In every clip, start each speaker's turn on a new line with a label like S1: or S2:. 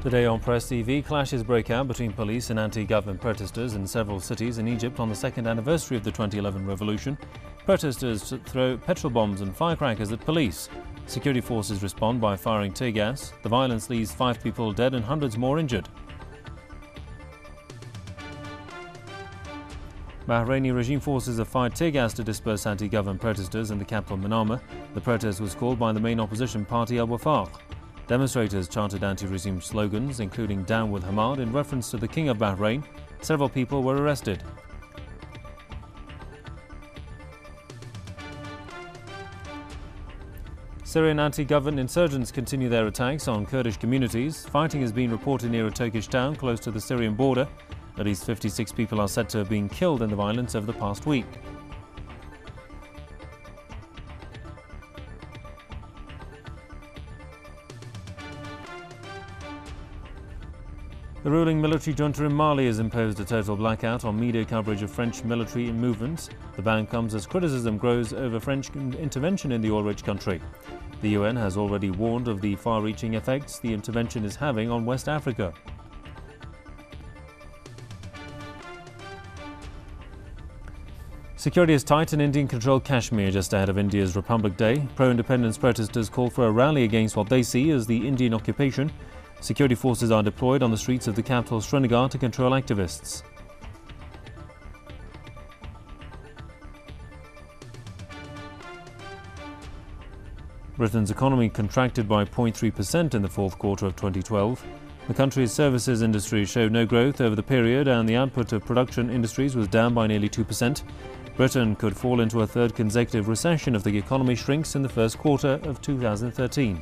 S1: Today on Press TV, clashes break out between police and anti-government protesters in several cities in Egypt on the second anniversary of the 2011 revolution. Protesters throw petrol bombs and firecrackers at police. Security forces respond by firing tear gas. The violence leaves 5 people dead and hundreds more injured. Bahraini regime forces have fired tear gas to disperse anti-government protesters in the capital Manama. The protest was called by the main opposition party Al Wafaq. Demonstrators chanted anti-regime slogans, including "Down with Hamad" in reference to the King of Bahrain. Several people were arrested. Syrian anti-government insurgents continue their attacks on Kurdish communities. Fighting has been reported near a Turkish town close to the Syrian border. At least 56 people are said to have been killed in the violence over the past week. The ruling military junta in Mali has imposed a total blackout on media coverage of French military movements. The ban comes as criticism grows over French intervention in the oil-rich country. The UN has already warned of the far-reaching effects the intervention is having on West Africa. Security is tight in Indian-controlled Kashmir just ahead of India's Republic Day. Pro-independence protesters call for a rally against what they see as the Indian occupation. Security forces are deployed on the streets of the capital Srinagar to control activists. Britain's economy contracted by 0.3% in the fourth quarter of 2012. The country's services industry showed no growth over the period, and the output of production industries was down by nearly 2%. Britain could fall into a third consecutive recession if the economy shrinks in the first quarter of 2013.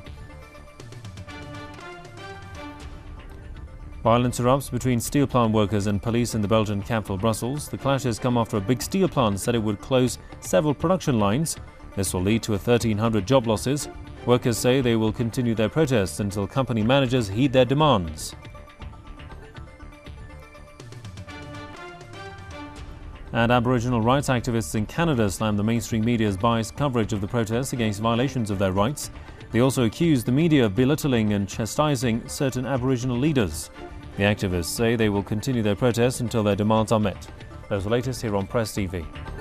S1: Violence erupts between steel plant workers and police in the Belgian capital Brussels. The clashes come after a big steel plant said it would close several production lines. This will lead to 1,300 job losses. Workers say they will continue their protests until company managers heed their demands. And Aboriginal rights activists in Canada slammed the mainstream media's biased coverage of the protests against violations of their rights. They also accused the media of belittling and chastising certain Aboriginal leaders. The activists say they will continue their protests until their demands are met. Those are the latest here on Press TV.